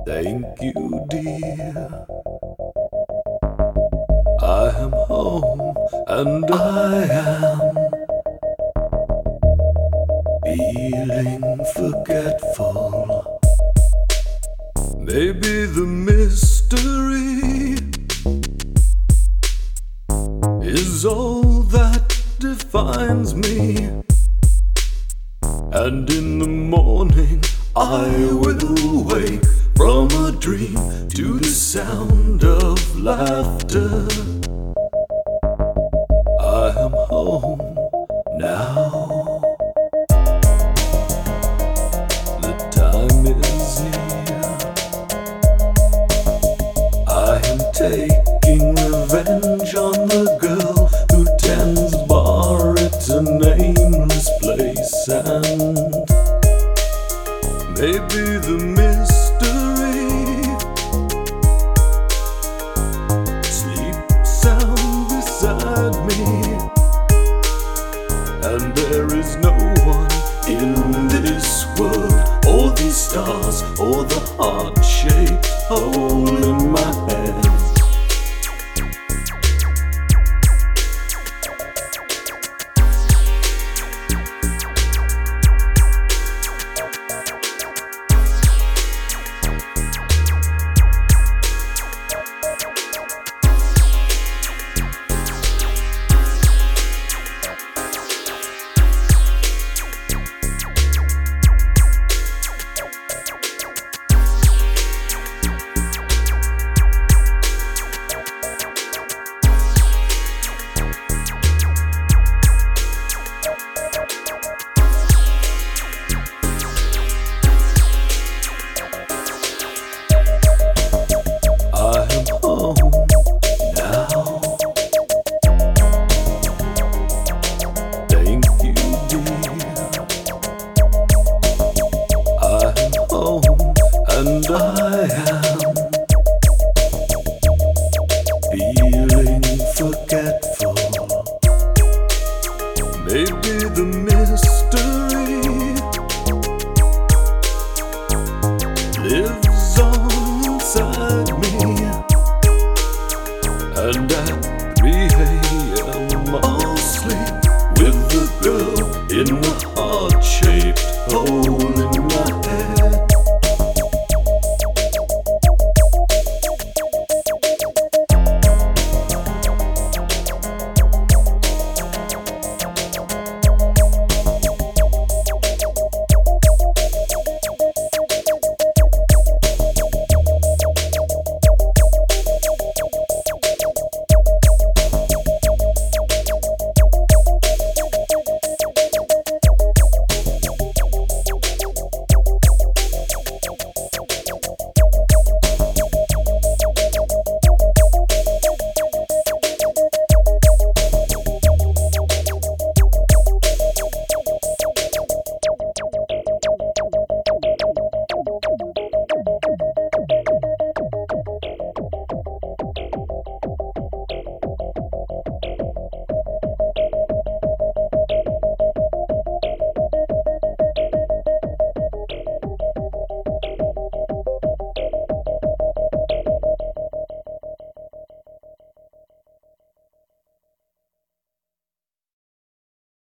Thank you, dear. I am home and I am feeling forgetful. Maybe the mystery is all that defines me. And in the morning I will wake from a dream to the sound of laughter. I am home now. The time is near. I am taking revenge on the girl who tends bar at a nameless place. And maybe the mystery sleeps sound beside me, and there is no one in this world, or these stars, or the heart-shaped hole in my head. And I am feeling forgetful. Maybe the mystery lives